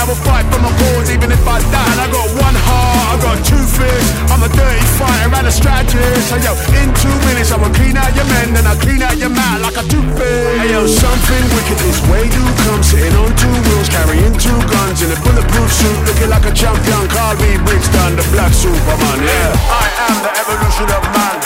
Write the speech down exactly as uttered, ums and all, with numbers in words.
will fight for my cause even if I die. And I got one heart, I got two fists. I'm a dirty fighter and a strategist. Hey yo, in two minutes I will clean out your men, then I clean out your mouth like a toothpick. Hey yo, something wicked this way do come, sitting on two wheels, carrying two guns in a bulletproof suit, looking like a champion. Call me Brixton, the black Superman. Yeah, I am the evolution of man.